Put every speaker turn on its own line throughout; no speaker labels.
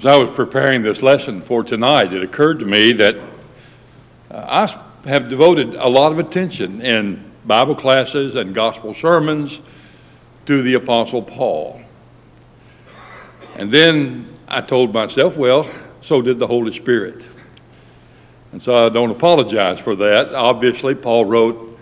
As I was preparing this lesson for tonight, it occurred to me that I have devoted a lot of attention in Bible classes and gospel sermons to the Apostle Paul. And then I told myself, well, so did the Holy Spirit. And so I don't apologize for that. Obviously, Paul wrote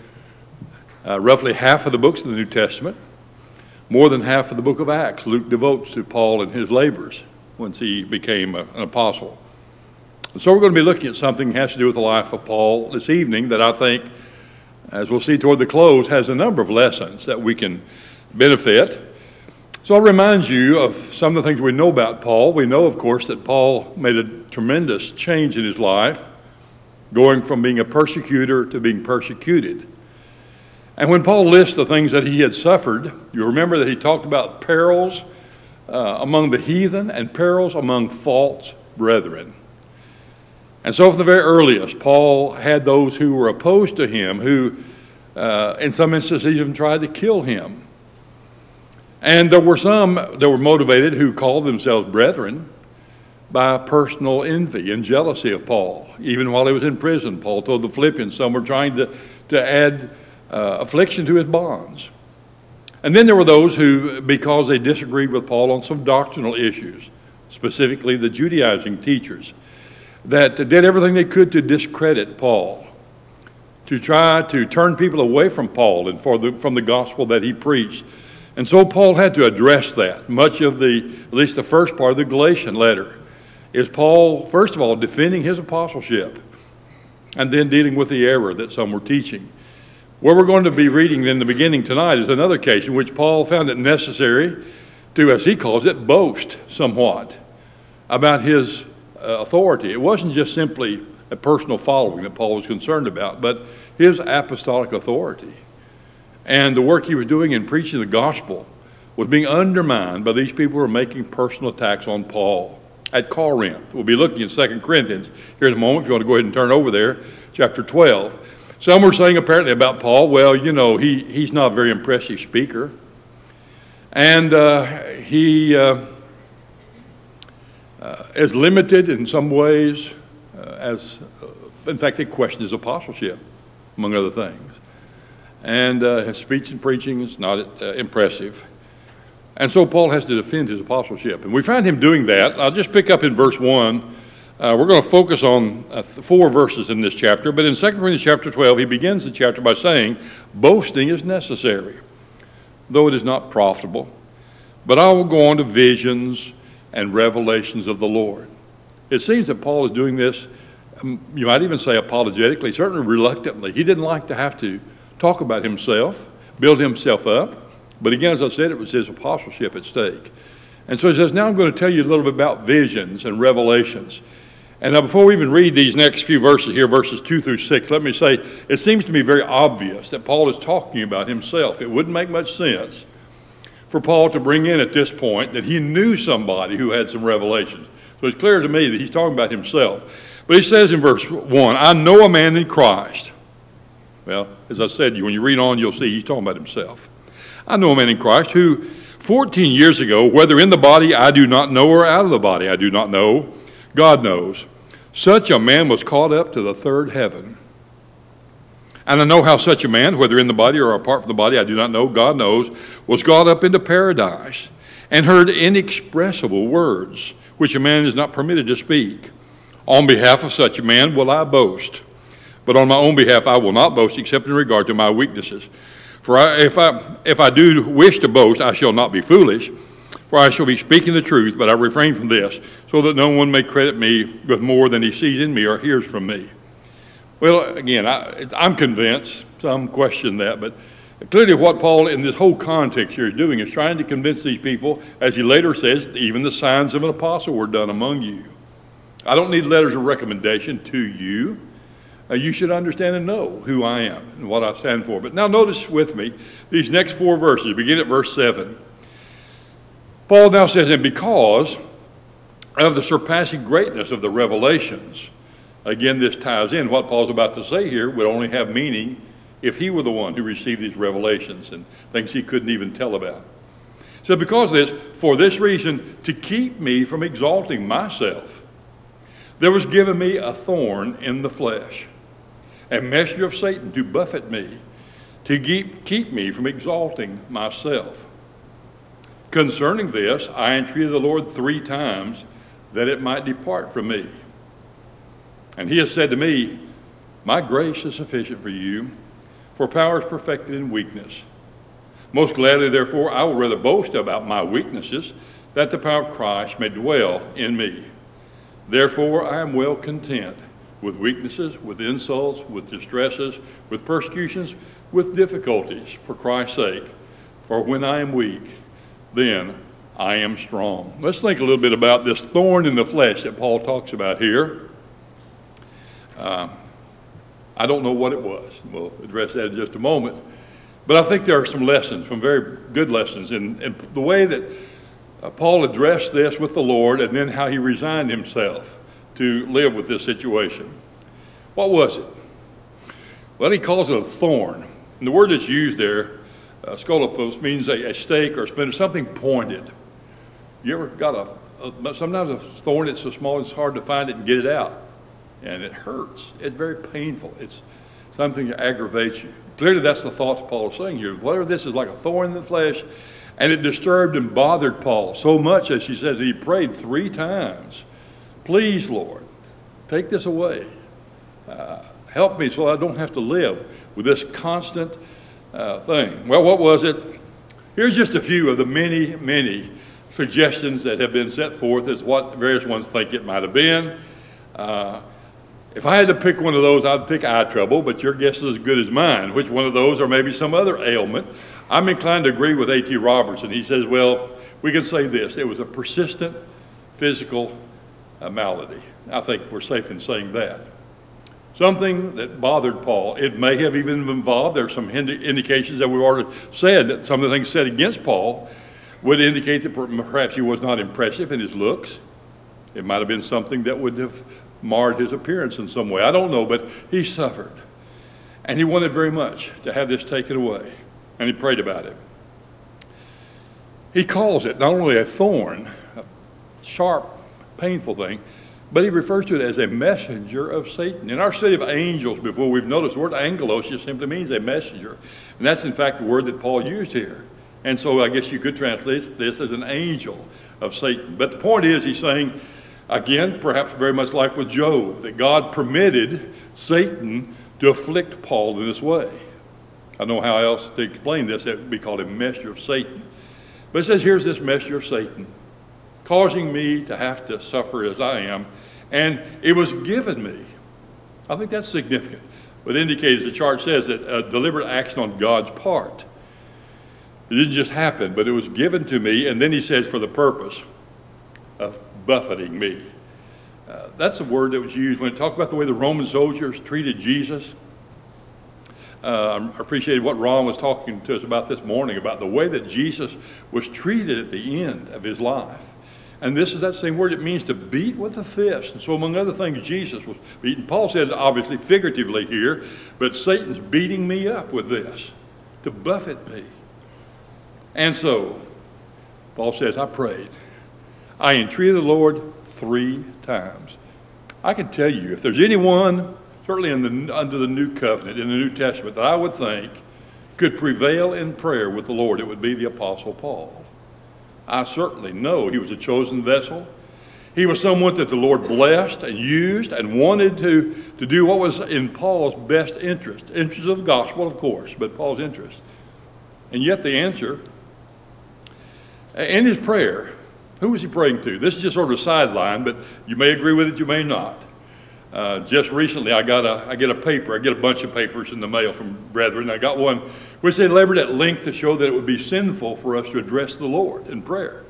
roughly half of the books of the New Testament. More than half of the book of Acts, Luke devotes to Paul and his labors once he became an apostle. And so we're going to be looking at something that has to do with the life of Paul this evening that I think, as we'll see toward the close, has a number of lessons that we can benefit. So I'll remind you of some of the things we know about Paul. We know, of course, that Paul made a tremendous change in his life, going from being a persecutor to being persecuted. And when Paul lists the things that he had suffered, you remember that he talked about perils among the heathen and perils among false brethren. And so from the very earliest, Paul had those who were opposed to him, who in some instances even tried to kill him. And there were some that were motivated who called themselves brethren by personal envy and jealousy of Paul. Even while he was in prison, Paul told the Philippians some were trying to add affliction to his bonds. And then there were those who, because they disagreed with Paul on some doctrinal issues, specifically the Judaizing teachers, that did everything they could to discredit Paul, to try to turn people away from Paul and from the gospel that he preached. And so Paul had to address that. Much of at least the first part of the Galatian letter, is Paul, first of all, defending his apostleship and then dealing with the error that some were teaching. Where we're going to be reading in the beginning tonight is another case in which Paul found it necessary to, as he calls it, boast somewhat about his authority. It wasn't just simply a personal following that Paul was concerned about, but his apostolic authority. And the work he was doing in preaching the gospel was being undermined by these people who were making personal attacks on Paul at Corinth. We'll be looking at 2 Corinthians here in a moment. If you want to go ahead and turn over there, chapter 12. Some were saying apparently about Paul, well, you know, he's not a very impressive speaker. And he is limited in some ways, in fact, they question his apostleship, among other things. And his speech and preaching is not impressive. And so Paul has to defend his apostleship. And we find him doing that. I'll just pick up in verse 1. We're going to focus on 4 verses in this chapter, but in 2 Corinthians chapter 12, he begins the chapter by saying, boasting is necessary, though it is not profitable. But I will go on to visions and revelations of the Lord. It seems that Paul is doing this, you might even say apologetically, certainly reluctantly. He didn't like to have to talk about himself, build himself up. But again, as I said, it was his apostleship at stake. And so he says, now I'm going to tell you a little bit about visions and revelations. And now before we even read these next few verses here, verses 2 through 6, let me say, it seems to me very obvious that Paul is talking about himself. It wouldn't make much sense for Paul to bring in at this point that he knew somebody who had some revelations. So it's clear to me that he's talking about himself. But he says in verse 1, I know a man in Christ. Well, as I said, when you read on, you'll see he's talking about himself. I know a man in Christ who 14 years ago, whether in the body I do not know or out of the body I do not know, God knows, such a man was caught up to the third heaven. And I know how such a man, whether in the body or apart from the body, I do not know, God knows, was caught up into paradise and heard inexpressible words, which a man is not permitted to speak. On behalf of such a man will I boast, but on my own behalf I will not boast except in regard to my weaknesses. For if I do wish to boast, I shall not be foolish, for I shall be speaking the truth, but I refrain from this, so that no one may credit me with more than he sees in me or hears from me. Well, again, I'm convinced, some question that, but clearly what Paul in this whole context here is doing is trying to convince these people, as he later says, even the signs of an apostle were done among you. I don't need letters of recommendation to you. You should understand and know who I am and what I stand for. But now notice with me these next 4 verses, begin at verse 7. Paul now says, and because of the surpassing greatness of the revelations, again, this ties in. What Paul's about to say here would only have meaning if he were the one who received these revelations and things he couldn't even tell about. So because of this, for this reason, to keep me from exalting myself, there was given me a thorn in the flesh, a messenger of Satan to buffet me, to keep me from exalting myself. Concerning this, I entreated the Lord 3 times that it might depart from me. And he has said to me, my grace is sufficient for you, for power is perfected in weakness. Most gladly, therefore, I will rather boast about my weaknesses, that the power of Christ may dwell in me. Therefore, I am well content with weaknesses, with insults, with distresses, with persecutions, with difficulties, for Christ's sake. For when I am weak, then I am strong. Let's think a little bit about this thorn in the flesh that Paul talks about here. I don't know what it was. We'll address that in just a moment. But I think there are some lessons, some very good lessons in the way that Paul addressed this with the Lord and then how he resigned himself to live with this situation. What was it? Well, he calls it a thorn. And the word that's used there, scolopos, means a stake or a splinter, something pointed. You ever got sometimes a thorn that's so small it's hard to find it and get it out. And it hurts. It's very painful. It's something that aggravates you. Clearly, that's the thought Paul is saying here. Whatever this is like a thorn in the flesh, and it disturbed and bothered Paul so much, as he says, he prayed 3 times. Please, Lord, take this away. Help me so I don't have to live with this constant thing. Well, what was it? Here's just a few of the many, many suggestions that have been set forth as what various ones think it might have been. If I had to pick one of those, I'd pick eye trouble, but your guess is as good as mine. Which one of those, or maybe some other ailment? I'm inclined to agree with A.T. Robertson. He says, well, we can say this. It was a persistent physical malady. I think we're safe in saying that. Something that bothered Paul. It may have even involved, there are some indications that we've already said, that some of the things said against Paul would indicate that perhaps he was not impressive in his looks. It might have been something that would have marred his appearance in some way. I don't know, but he suffered. And he wanted very much to have this taken away. And he prayed about it. He calls it not only a thorn, a sharp, painful thing, but he refers to it as a messenger of Satan. In our study of angels before, we've noticed the word angelos just simply means a messenger. And that's in fact the word that Paul used here. And so I guess you could translate this as an angel of Satan. But the point is, he's saying, again, perhaps very much like with Job, that God permitted Satan to afflict Paul in this way. I don't know how else to explain this. That would be called a messenger of Satan. But it says, here's this messenger of Satan, causing me to have to suffer as I am, and it was given me. I think that's significant. But it indicates, the chart says, that a deliberate action on God's part. It didn't just happen, but it was given to me, and then he says, for the purpose of buffeting me. That's the word that was used when it talked about the way the Roman soldiers treated Jesus. I appreciated what Ron was talking to us about this morning, about the way that Jesus was treated at the end of his life. And this is that same word. It means to beat with a fist. And so among other things, Jesus was beaten. Paul said, obviously, figuratively here, but Satan's beating me up with this to buffet me. And so, Paul says, I prayed. I entreated the Lord 3 times. I can tell you, if there's anyone, certainly under the New Covenant, in the New Testament, that I would think could prevail in prayer with the Lord, it would be the Apostle Paul. I certainly know he was a chosen vessel. He was someone that the Lord blessed and used and wanted to do what was in Paul's best interest of the gospel, of course, but Paul's interest. And yet the answer, in his prayer, who was he praying to? This is just sort of a sideline, but you may agree with it, you may not. Just recently, I get a bunch of papers in the mail from brethren. I got one which they labored at length to show that it would be sinful for us to address the Lord in prayer.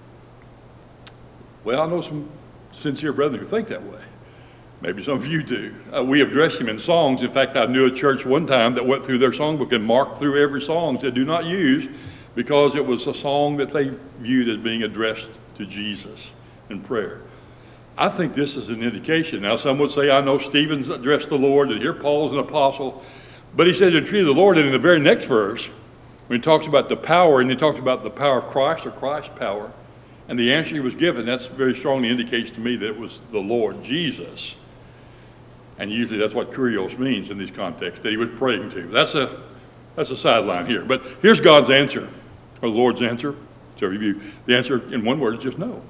Well, I know some sincere brethren who think that way. Maybe some of you do. We address him in songs. In fact, I knew a church one time that went through their songbook and marked through every song they do not use because it was a song that they viewed as being addressed to Jesus in prayer. I think this is an indication. Now, some would say, I know Stephen's addressed the Lord, and here Paul's an apostle. But he said, entreated the Lord, and in the very next verse, When he talks about the power, and he talks about the power of Christ or Christ's power, and the answer he was given, that's very strongly indicates to me that it was the Lord Jesus. And usually that's what kurios means in these contexts, that he was praying to. That's a sideline here. But here's God's answer, or the Lord's answer. So review. The answer in one word is just no.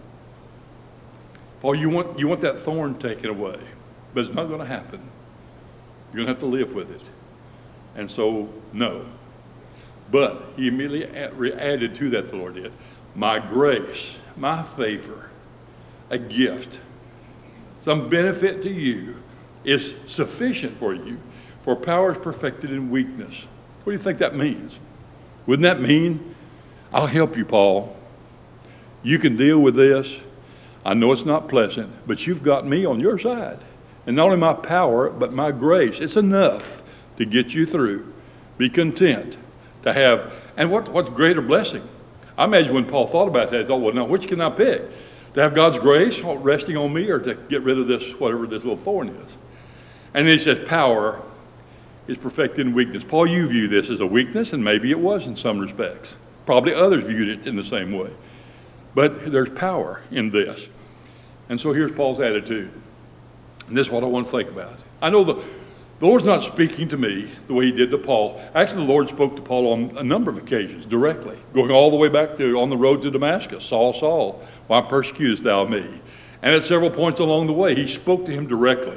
Paul, you want that thorn taken away, but it's not going to happen. You're going to have to live with it. And so, no. But he immediately added to that, the Lord did, my grace, my favor, a gift, some benefit to you is sufficient for you, for power is perfected in weakness. What do you think that means? Wouldn't that mean, I'll help you, Paul. You can deal with this. I know it's not pleasant, but you've got me on your side. And not only my power, but my grace. It's enough to get you through. Be content to have, and what's greater blessing? I imagine when Paul thought about that, he thought, well, now, which can I pick? To have God's grace resting on me or to get rid of this, whatever this little thorn is? And then he says, power is perfected in weakness. Paul, you view this as a weakness, and maybe it was in some respects. Probably others viewed it in the same way. But there's power in this. And so here's Paul's attitude. And this is what I want to think about. I know the Lord's not speaking to me the way he did to Paul. Actually, the Lord spoke to Paul on a number of occasions directly, going all the way back to on the road to Damascus. Saul, Saul, why persecutest thou me? And at several points along the way, he spoke to him directly.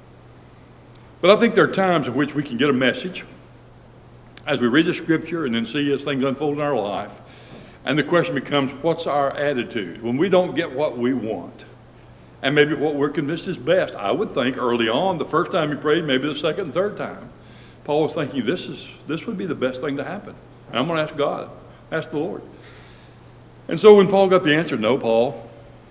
But I think there are times in which we can get a message as we read the scripture and then see as things unfold in our life. And the question becomes, what's our attitude when we don't get what we want? And maybe what we're convinced is best. I would think early on, the first time he prayed, maybe the second and third time, Paul was thinking, this would be the best thing to happen. And I'm going to ask God, ask the Lord. And so when Paul got the answer, no, Paul,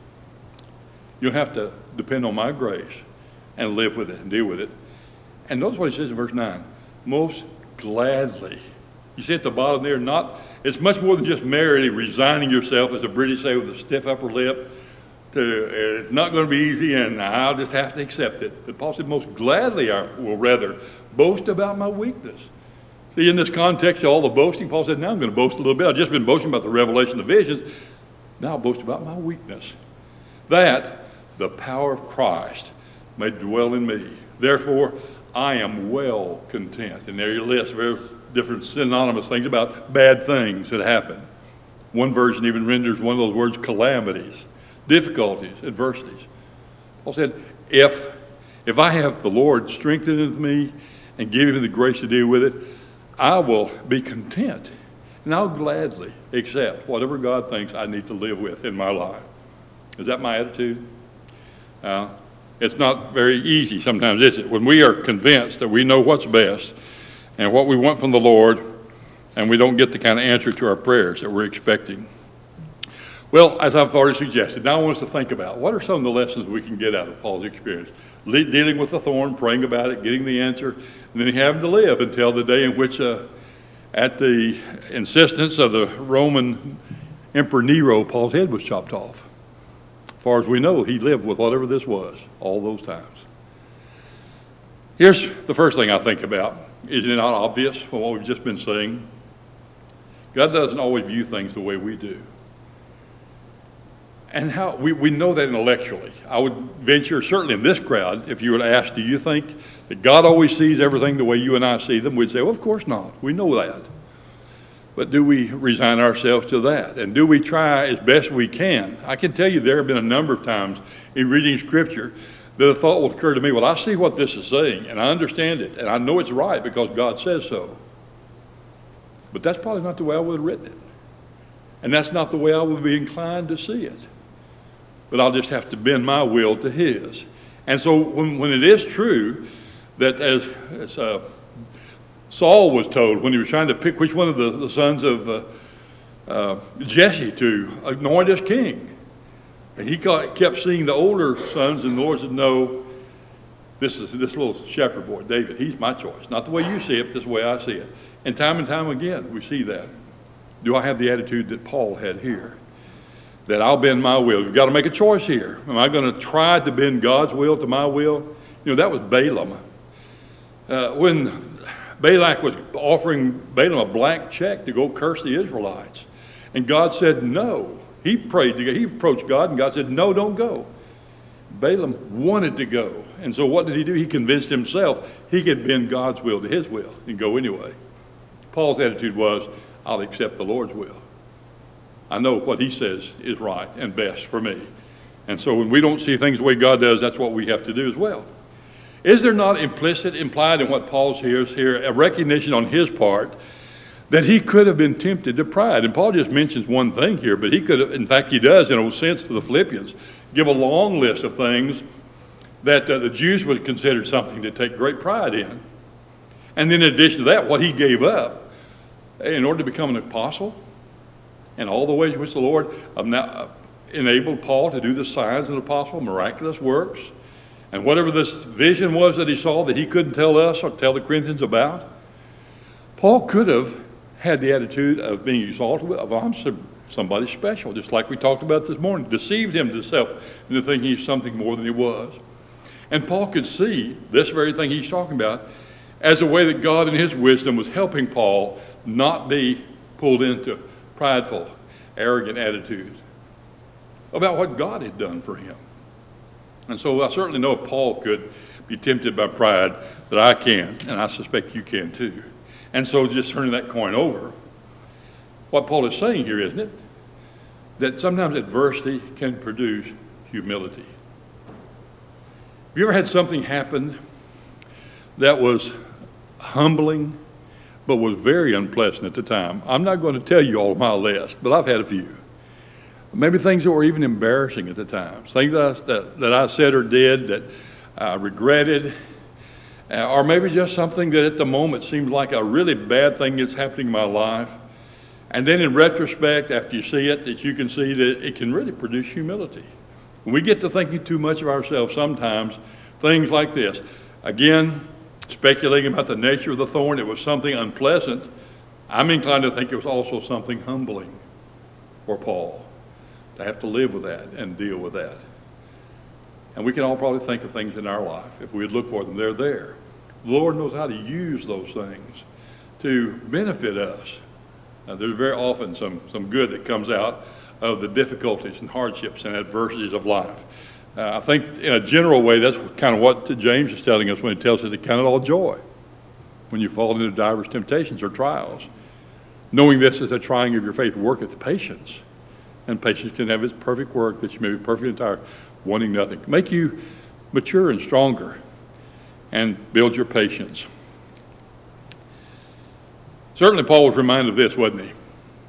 you'll have to depend on my grace and live with it and deal with it. And notice what he says in verse 9, most gladly. You see at the bottom there, it's much more than just merely resigning yourself, as the British say, with a stiff upper lip. It's not going to be easy and I'll just have to accept it. But Paul said, most gladly I will rather boast about my weakness. See, in this context of all the boasting, Paul said, now I'm going to boast a little bit. I've just been boasting about the revelation of visions. Now I'll boast about my weakness. That the power of Christ may dwell in me. Therefore, I am well content. And there you list various different synonymous things about bad things that happen. One version even renders one of those words calamities. Difficulties, adversities. Paul said, if I have the Lord strengtheneth me and give me the grace to deal with it, I will be content. And I'll gladly accept whatever God thinks I need to live with in my life. Is that my attitude? It's not very easy sometimes, is it? When we are convinced that we know what's best and what we want from the Lord, and we don't get the kind of answer to our prayers that we're expecting. Well, as I've already suggested, now I want us to think about what are some of the lessons we can get out of Paul's experience. Dealing with the thorn, praying about it, getting the answer, and then having to live until the day in which, at the insistence of the Roman Emperor Nero, Paul's head was chopped off. As far as we know, he lived with whatever this was all those times. Here's the first thing I think about. Isn't it not obvious from what we've just been saying? God doesn't always view things the way we do. And how we know that intellectually. I would venture, certainly in this crowd, if you were to ask, do you think that God always sees everything the way you and I see them? We'd say, well, of course not. We know that. But do we resign ourselves to that? And do we try as best we can? I can tell you there have been a number of times in reading Scripture that a thought will occur to me, well, I see what this is saying, and I understand it, and I know it's right because God says so. But that's probably not the way I would have written it. And that's not the way I would be inclined to see it. But I'll just have to bend my will to his. And so when it is true that as Saul was told when he was trying to pick which one of the sons of Jesse to anoint as king, and he kept seeing the older sons, and the Lord said, no, this little shepherd boy, David, he's my choice. Not the way you see it, but this way I see it. And time again, we see that. Do I have the attitude that Paul had here? That I'll bend my will. You've got to make a choice here. Am I going to try to bend God's will to my will? You know, that was Balaam. When Balak was offering Balaam a blank check to go curse the Israelites. And God said no. He prayed to God. He approached God, and God said, no, don't go. Balaam wanted to go. And so what did he do? He convinced himself he could bend God's will to his will and go anyway. Paul's attitude was, I'll accept the Lord's will. I know what he says is right and best for me. And so when we don't see things the way God does, that's what we have to do as well. Is there not implied in what Paul hears here, a recognition on his part that he could have been tempted to pride? And Paul just mentions one thing here, but he could have, in fact he does in a sense to the Philippians, give a long list of things that the Jews would have considered something to take great pride in. And then in addition to that, what he gave up in order to become an apostle, and all the ways in which the Lord enabled Paul to do the signs of an apostle, miraculous works, and whatever this vision was that he saw that he couldn't tell us or tell the Corinthians about. Paul could have had the attitude of being exalted, of I'm somebody special, just like we talked about this morning, deceived himself into thinking he's something more than he was. And Paul could see this very thing he's talking about as a way that God in his wisdom was helping Paul not be pulled into prideful, arrogant attitude about what God had done for him. And so I certainly know if Paul could be tempted by pride, that I can, and I suspect you can too. And so just turning that coin over, what Paul is saying here, isn't it? That sometimes adversity can produce humility. Have you ever had something happen that was humbling, but was very unpleasant at the time? I'm not going to tell you all of my list, but I've had a few. Maybe things that were even embarrassing at the time, things that I said or did that I regretted, or maybe just something that at the moment seemed like a really bad thing that's happening in my life. And then in retrospect, after you see it, that you can see that it can really produce humility. When we get to thinking too much of ourselves sometimes, things like this, again, speculating about the nature of the thorn, it was something unpleasant. I'm inclined to think it was also something humbling for Paul to have to live with that and deal with that. And we can all probably think of things in our life. If we would look for them, they're there. The Lord knows how to use those things to benefit us. There's very often some good that comes out of the difficulties and hardships and adversities of life. I think in a general way, that's kind of what James is telling us when he tells us to count it all joy when you fall into diverse temptations or trials, knowing this is the trying of your faith worketh patience. And patience can have its perfect work, that you may be perfect and entire, wanting nothing. Make you mature and stronger and build your patience. Certainly Paul was reminded of this, wasn't he?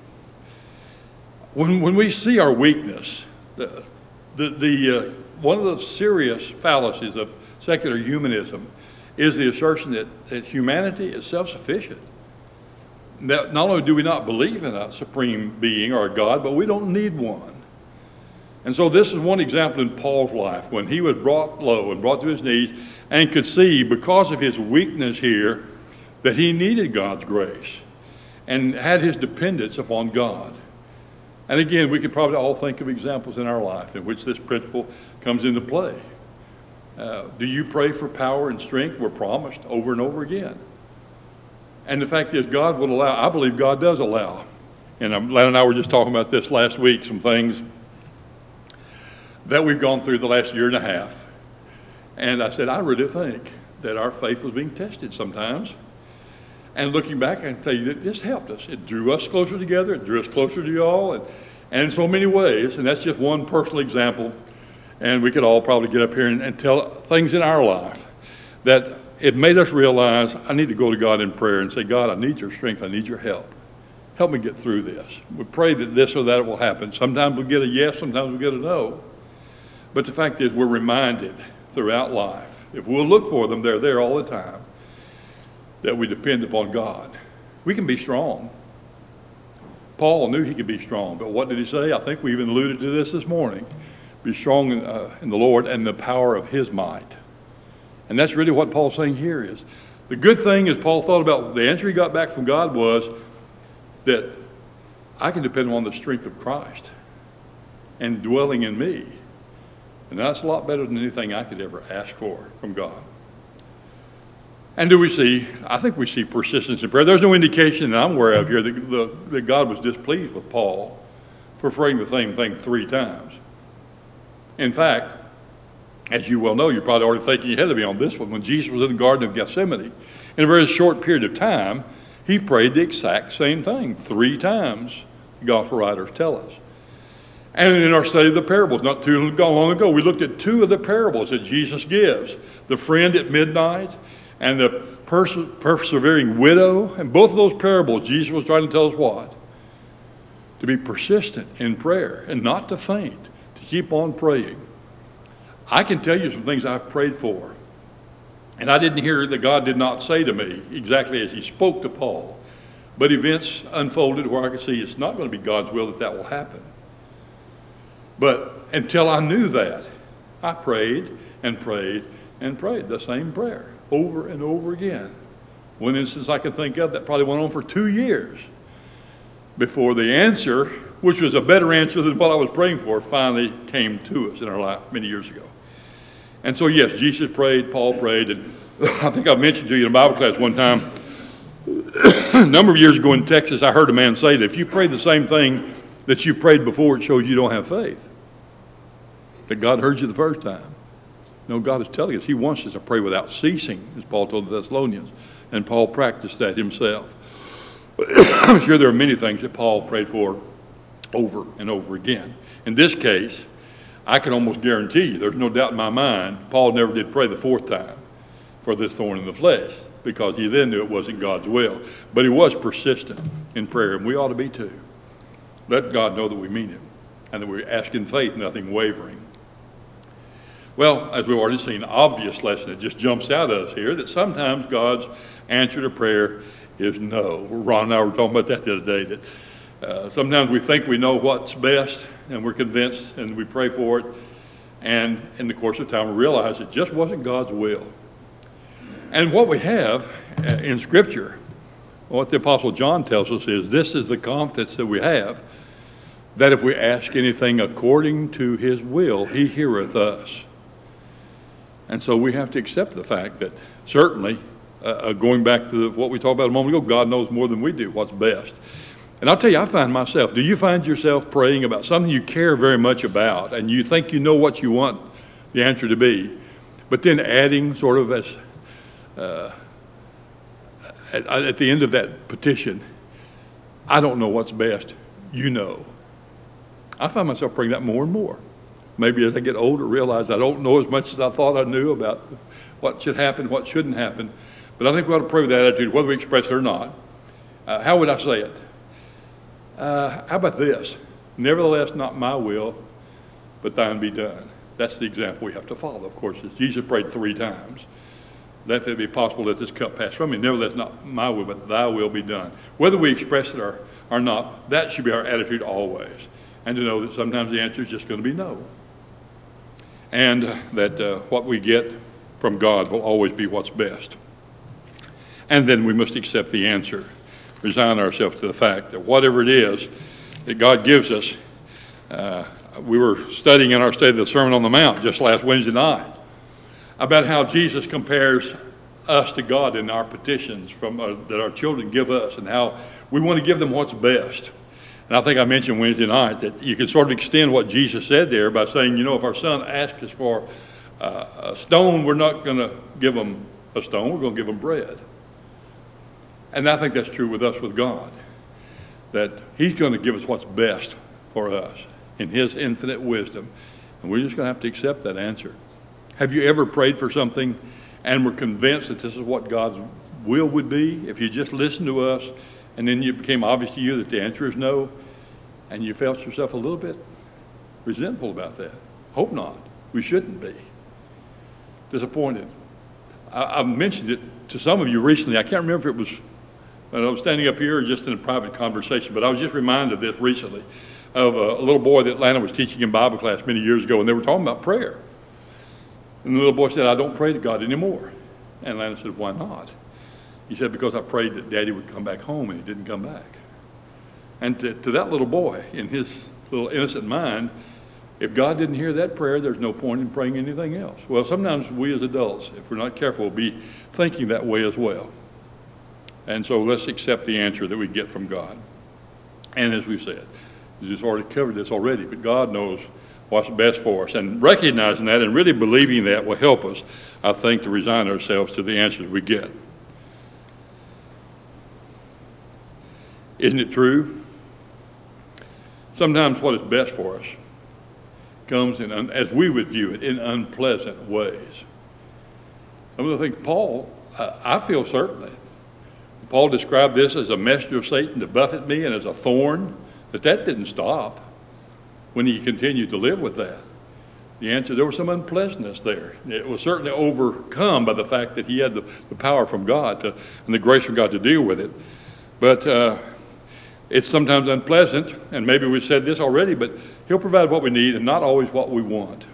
When we see our weakness, one of the serious fallacies of secular humanism is the assertion that humanity is self-sufficient. Not only do we not believe in a supreme being or a God, but we don't need one. And so this is one example in Paul's life when he was brought low and brought to his knees and could see, because of his weakness here, that he needed God's grace and had his dependence upon God. And again, we could probably all think of examples in our life in which this principle comes into play. Do you pray for power and strength? We're promised over and over again. And the fact is, God will allow, I believe God does allow. And Len and I were just talking about this last week, some things that we've gone through the last year and a half. And I said, I really think that our faith was being tested sometimes. And looking back, I can tell you that this helped us. It drew us closer together. It drew us closer to you all. And in so many ways, and that's just one personal example. And we could all probably get up here and tell things in our life that it made us realize I need to go to God in prayer and say, God, I need your strength. I need your help. Help me get through this. We pray that this or that will happen. Sometimes we'll get a yes, sometimes we'll get a no. But the fact is, we're reminded throughout life, if we'll look for them, they're there all the time, that we depend upon God. We can be strong. Paul knew he could be strong, but what did he say? I think we even alluded to this morning. Be strong in the Lord and the power of his might. And that's really what Paul's saying here is. The good thing is Paul thought about, the answer he got back from God was that I can depend on the strength of Christ and dwelling in me. And that's a lot better than anything I could ever ask for from God. And do we see, I think we see persistence in prayer. There's no indication that I'm aware of here that God was displeased with Paul for praying the same thing 3 times. In fact, as you well know, you're probably already thinking ahead of me on this one. When Jesus was in the Garden of Gethsemane, in a very short period of time, he prayed the exact same thing 3 times, the gospel writers tell us. And in our study of the parables, not too long ago, we looked at 2 of the parables that Jesus gives. The friend at midnight and the persevering widow. And both of those parables, Jesus was trying to tell us what? To be persistent in prayer and not to faint, to keep on praying. I can tell you some things I've prayed for. And I didn't hear that God did not say to me exactly as he spoke to Paul. But events unfolded where I could see it's not going to be God's will that will happen. But until I knew that, I prayed and prayed and prayed the same prayer over and over again. One instance I can think of that probably went on for 2 years before the answer, which was a better answer than what I was praying for, finally came to us in our life many years ago. And so, yes, Jesus prayed, Paul prayed, and I think I mentioned to you in a Bible class one time, a number of years ago in Texas, I heard a man say that if you pray the same thing that you prayed before, it shows you don't have faith. That God heard you the first time. No, God is telling us he wants us to pray without ceasing, as Paul told the Thessalonians. And Paul practiced that himself. I'm sure there are many things that Paul prayed for over and over again. In this case, I can almost guarantee you, there's no doubt in my mind, Paul never did pray the 4th time for this thorn in the flesh, because he then knew it wasn't God's will. But he was persistent in prayer, and we ought to be too. Let God know that we mean it, and that we ask in faith, nothing wavering. Well, as we've already seen, an obvious lesson that just jumps out at us here, that sometimes God's answer to prayer is no. Ron and I were talking about that the other day, that sometimes we think we know what's best, and we're convinced, and we pray for it, and in the course of time we realize it just wasn't God's will. And what we have in Scripture, what the Apostle John tells us is, this is the confidence that we have, that if we ask anything according to his will, he heareth us. And so we have to accept the fact that certainly, going back to what we talked about a moment ago, God knows more than we do what's best. And I'll tell you, I find myself, do you find yourself praying about something you care very much about, and you think you know what you want the answer to be, but then adding sort of as at the end of that petition, I don't know what's best, you know. I find myself praying that more and more. Maybe as I get older, realize I don't know as much as I thought I knew about what should happen, what shouldn't happen. But I think we ought to pray with that attitude, whether we express it or not. How would I say it? How about this? Nevertheless, not my will, but thine be done. That's the example we have to follow, of course. Jesus prayed 3 times. Let it be possible that this cup pass from me. Nevertheless, not my will, but thy will be done. Whether we express it or not, that should be our attitude always. And to know that sometimes the answer is just going to be no. And that what we get from God will always be what's best. And then we must accept the answer. Resign ourselves to the fact that whatever it is that God gives us, we were studying in our study of the Sermon on the Mount just last Wednesday night about how Jesus compares us to God in our petitions that our children give us, and how we want to give them what's best. And I think I mentioned Wednesday night that you can sort of extend what Jesus said there by saying, you know, if our son asks us for a stone, we're not going to give them a stone, we're going to give them bread. And I think that's true with us with God, that he's going to give us what's best for us in his infinite wisdom, and we're just going to have to accept that answer. Have you ever prayed for something and were convinced that this is what God's will would be? If you just listened to us and then it became obvious to you that the answer is no, and you felt yourself a little bit resentful about that? Hope not. We shouldn't be. Disappointed. I've mentioned it to some of you recently. I can't remember if it was when I was standing up here or just in a private conversation, but I was just reminded of this recently, of a little boy that Lana was teaching in Bible class many years ago, and they were talking about prayer. And the little boy said, I don't pray to God anymore. And Lana said, why not? He said, because I prayed that Daddy would come back home, and he didn't come back. And to that little boy, in his little innocent mind, If God didn't hear that prayer, there's no point in praying anything else. Well, sometimes we as adults, if we're not careful, will be thinking that way as well. And so let's accept the answer that we get from God. And as we said, we've already covered this already, but God knows what's best for us. And recognizing that and really believing that will help us, I think, to resign ourselves to the answers we get. Isn't it true? Sometimes what is best for us comes in, as we would view it, in unpleasant ways. Some of the things I feel certainly, Paul described this as a messenger of Satan to buffet me and as a thorn, but that didn't stop when he continued to live with that. The answer, there was some unpleasantness there. It was certainly overcome by the fact that he had the power from God and the grace from God to deal with it. But it's sometimes unpleasant, and maybe we've said this already, but he'll provide what we need and not always what we want.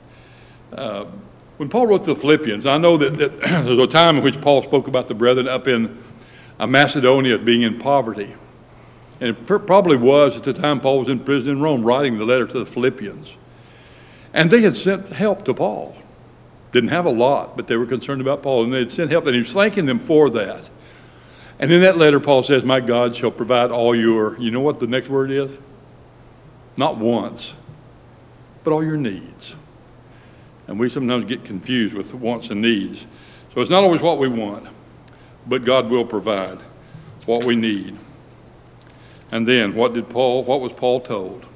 When Paul wrote to the Philippians, I know that there's a time in which Paul spoke about the brethren up in Macedonia being in poverty. And it probably was at the time Paul was in prison in Rome writing the letter to the Philippians. And they had sent help to Paul. Didn't have a lot, but they were concerned about Paul, and they had sent help, and he was thanking them for that. And in that letter, Paul says, my God shall provide all your, you know what the next word is? Not wants, but all your needs. And we sometimes get confused with wants and needs. So it's not always what we want, but God will provide what we need. And then what was Paul told?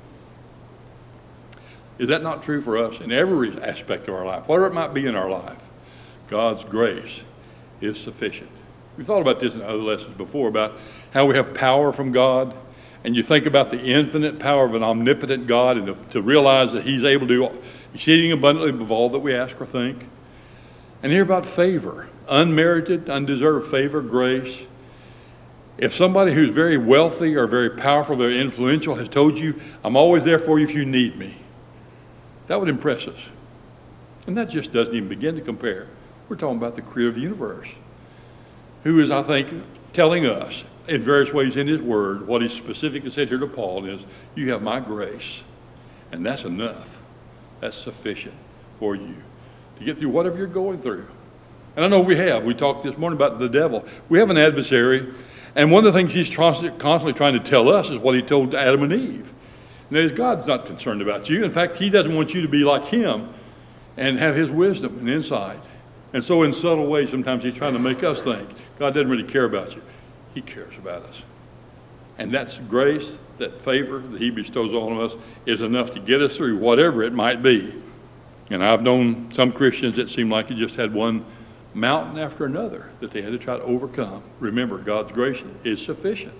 Is that not true for us in every aspect of our life? Whatever it might be in our life, God's grace is sufficient. We thought about this in other lessons before about how we have power from God, and you think about the infinite power of an omnipotent God, and to realize that he's able to do exceeding abundantly above all that we ask or think. And hear about favor, unmerited, undeserved favor, grace. If somebody who's very wealthy or very powerful, very influential has told you, I'm always there for you if you need me, that would impress us. And that just doesn't even begin to compare. We're talking about the creator of the universe, who is, I think, telling us in various ways in his word, what he specifically said here to Paul is, you have my grace, and that's enough. That's sufficient for you to get through whatever you're going through. And I know we have. We talked this morning about the devil. We have an adversary, and one of the things he's constantly trying to tell us is what he told Adam and Eve. And that is, God's not concerned about you. In fact, he doesn't want you to be like him and have his wisdom and insight. And so in subtle ways, sometimes he's trying to make us think, God doesn't really care about you. He cares about us. And that's grace, that favor that he bestows on us is enough to get us through whatever it might be. And I've known some Christians that seemed like you just had one mountain after another that they had to try to overcome. Remember, God's grace is sufficient.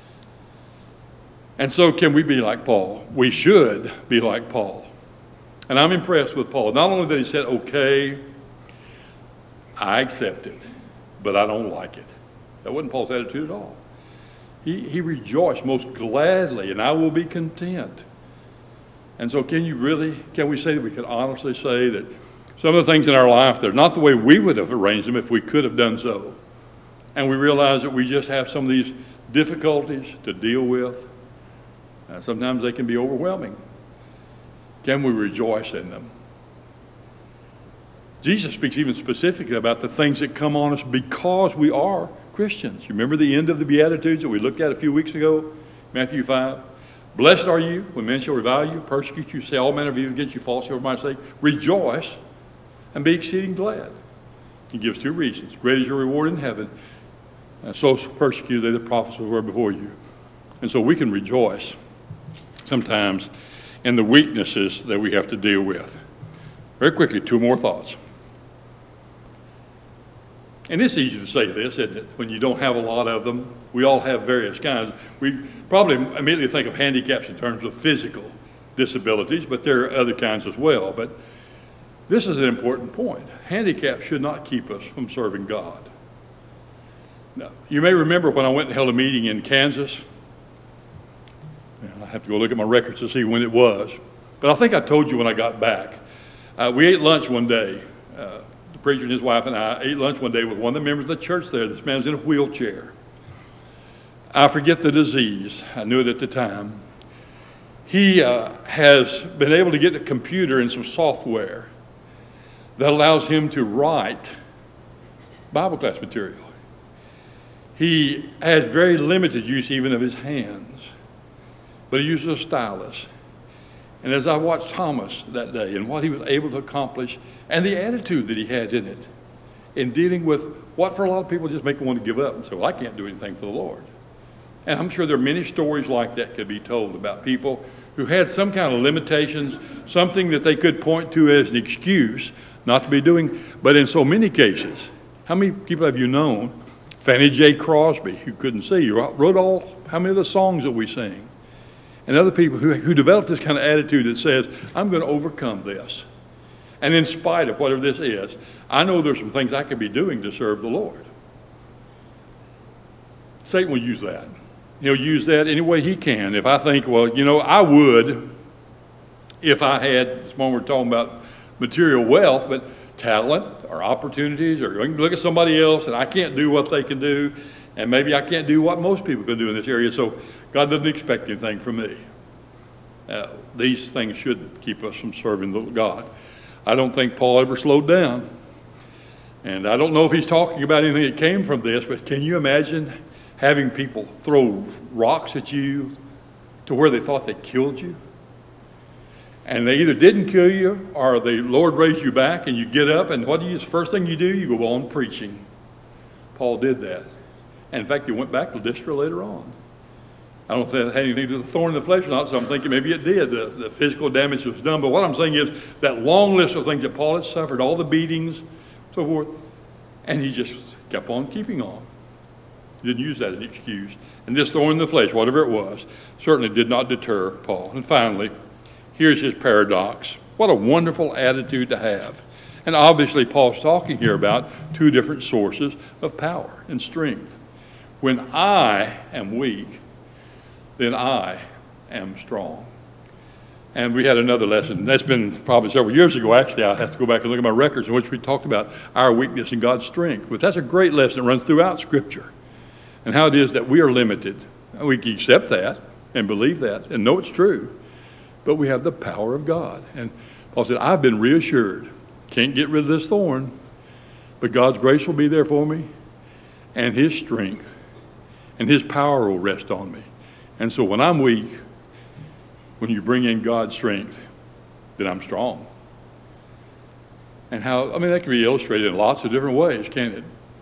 And so can we be like Paul? We should be like Paul. And I'm impressed with Paul. Not only that he said, okay, I accept it, but I don't like it. That wasn't Paul's attitude at all. He rejoiced most gladly, and I will be content. And so can we say that we can honestly say that some of the things in our life, they're not the way we would have arranged them if we could have done so. And we realize that we just have some of these difficulties to deal with. Sometimes they can be overwhelming. Can we rejoice in them? Jesus speaks even specifically about the things that come on us because we are Christians. You remember the end of the Beatitudes that we looked at a few weeks ago? Matthew 5. Blessed are you when men shall revile you, persecute you, say all manner of evil against you falsely for my sake. Rejoice and be exceeding glad. He gives two reasons. Great is your reward in heaven, and so persecuted they the prophets who were before you. And so we can rejoice sometimes in the weaknesses that we have to deal with. Very quickly, two more thoughts. And it's easy to say this, isn't it? When you don't have a lot of them, we all have various kinds. We probably immediately think of handicaps in terms of physical disabilities, but there are other kinds as well. But this is an important point. Handicaps should not keep us from serving God. Now, you may remember when I went and held a meeting in Kansas. And I have to go look at my records to see when it was. But I think I told you when I got back. We ate lunch one day. The preacher and his wife and I ate lunch one day with one of the members of the church there. This man was in a wheelchair. I forget the disease. I knew it at the time. He has been able to get a computer and some software that allows him to write Bible class material. He has very limited use even of his hands, but he uses a stylus. And as I watched Thomas that day and what he was able to accomplish and the attitude that he had in it, in dealing with what for a lot of people just make them want to give up and say, well, I can't do anything for the Lord. And I'm sure there are many stories like that could be told about people who had some kind of limitations, something that they could point to as an excuse not to be doing. But in so many cases, how many people have you known? Fannie J. Crosby, who couldn't see, wrote how many of the songs that we sing? And other people who developed this kind of attitude that says, I'm going to overcome this. And in spite of whatever this is, I know there's some things I could be doing to serve the Lord. Satan will use that. He'll use that any way he can. If I think, well, I would if I had, this morning we're talking about material wealth, but talent or opportunities, or you can look at somebody else and I can't do what they can do, and maybe I can't do what most people can do in this area, so God doesn't expect anything from me. These things shouldn't keep us from serving the God. I don't think Paul ever slowed down. And I don't know if he's talking about anything that came from this, but can you imagine having people throw rocks at you to where they thought they killed you? And they either didn't kill you or the Lord raised you back and you get up and first thing you do, you go on preaching. Paul did that. And in fact, he went back to Lystra later on. I don't know if that had anything to do with the thorn in the flesh or not, so I'm thinking maybe it did. The physical damage was done. But what I'm saying is that long list of things that Paul had suffered, all the beatings, so forth, and he just kept on keeping on. He didn't use that as an excuse. And this thorn in the flesh, whatever it was, certainly did not deter Paul. And finally, here's his paradox. What a wonderful attitude to have. And obviously, Paul's talking here about two different sources of power and strength. When I am weak, then I am strong. And we had another lesson. That's been probably several years ago. Actually, I have to go back and look at my records in which we talked about our weakness and God's strength. But that's a great lesson that runs throughout Scripture, and how it is that we are limited. We can accept that and believe that and know it's true, but we have the power of God. And Paul said, I've been reassured. Can't get rid of this thorn, but God's grace will be there for me, and his strength and his power will rest on me. And so when I'm weak, when you bring in God's strength, then I'm strong. And that can be illustrated in lots of different ways, can't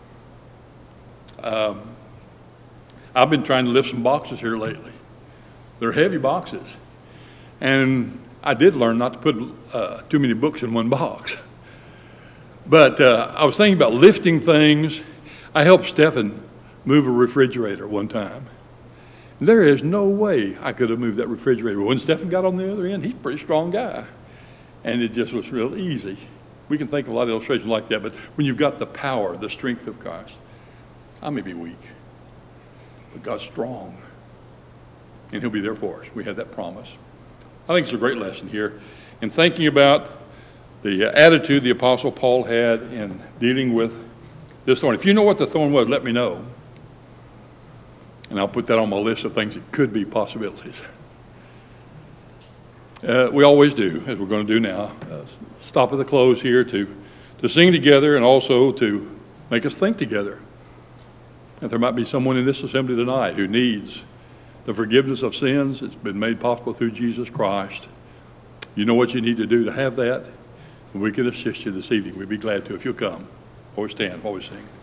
it? I've been trying to lift some boxes here lately. They're heavy boxes. And I did learn not to put too many books in one box. But I was thinking about lifting things. I helped Stephen move a refrigerator one time. There is no way I could have moved that refrigerator. When Stephen got on the other end, he's a pretty strong guy. And it just was real easy. We can think of a lot of illustrations like that, but when you've got the power, the strength of Christ, I may be weak, but God's strong. And he'll be there for us. We have that promise. I think it's a great lesson here in thinking about the attitude the Apostle Paul had in dealing with this thorn. If you know what the thorn was, let me know. And I'll put that on my list of things that could be possibilities. We always do, as we're going to do now. Stop at the close here to sing together and also to make us think together. And there might be someone in this assembly tonight who needs the forgiveness of sins that's been made possible through Jesus Christ. You know what you need to do to have that? And we can assist you this evening. We'd be glad to if you'll come or stand while we sing.